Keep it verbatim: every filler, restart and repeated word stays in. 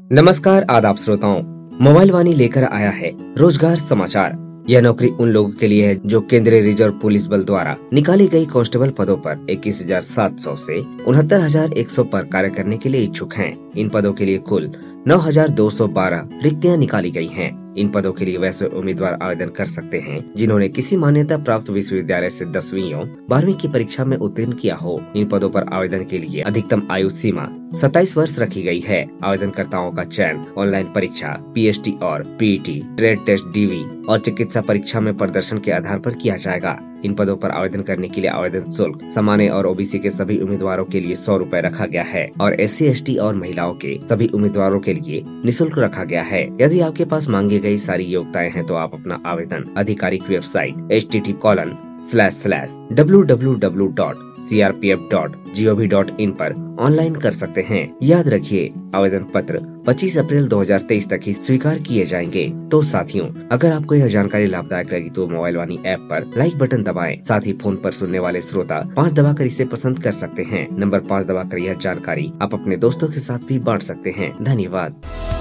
नमस्कार आदाब श्रोताओं, मोबाइल वाणी लेकर आया है रोजगार समाचार। यह नौकरी उन लोगों के लिए है जो केंद्रीय रिजर्व पुलिस बल द्वारा निकाली गई कांस्टेबल पदों पर इक्कीस हजार सात सौ से उनहत्तर हजार एक सौ पर कार्य करने के लिए इच्छुक हैं। इन पदों के लिए कुल नौ हजार दो सौ बारह रिक्तियां निकाली गई हैं। इन पदों के लिए वैसे उम्मीदवार आवेदन कर सकते हैं जिन्होंने किसी मान्यता प्राप्त विश्वविद्यालय से दसवीं और बारहवीं की परीक्षा में उत्तीर्ण किया हो। इन पदों पर आवेदन के लिए अधिकतम आयु सीमा सत्ताईस वर्ष रखी गई है। आवेदनकर्ताओं का चयन ऑनलाइन परीक्षा, पीएचडी और पीईटी, ट्रेड टेस्ट, डीवी और चिकित्सा परीक्षा में प्रदर्शन के आधार पर किया जाएगा। इन पदों पर आवेदन करने के लिए आवेदन शुल्क सामान्य और ओबीसी के सभी उम्मीदवारों के लिए सौ रूपए रखा गया है और एससी, एसटी और महिलाओं के सभी उम्मीदवारों के लिए निःशुल्क रखा गया है। यदि आपके पास मांगी गई सारी योग्यताएं हैं तो आप अपना आवेदन आधिकारिक website H T T colon slash slash W W W dot C R P F dot G O V dot in पर ऑनलाइन कर सकते हैं। याद रखिए, आवेदन पत्र पच्चीस अप्रैल दो हजार तेईस तक ही स्वीकार किए जाएंगे। तो साथियों, अगर आपको यह जानकारी लाभदायक लगी तो मोबाइल वाणी ऐप पर लाइक बटन दबाएं। साथ ही फोन पर सुनने वाले श्रोता पाँच दबाकर इसे पसंद कर सकते हैं। नंबर पाँच दबाकर यह जानकारी आप अपने दोस्तों के साथ भी बांट सकते हैं। धन्यवाद।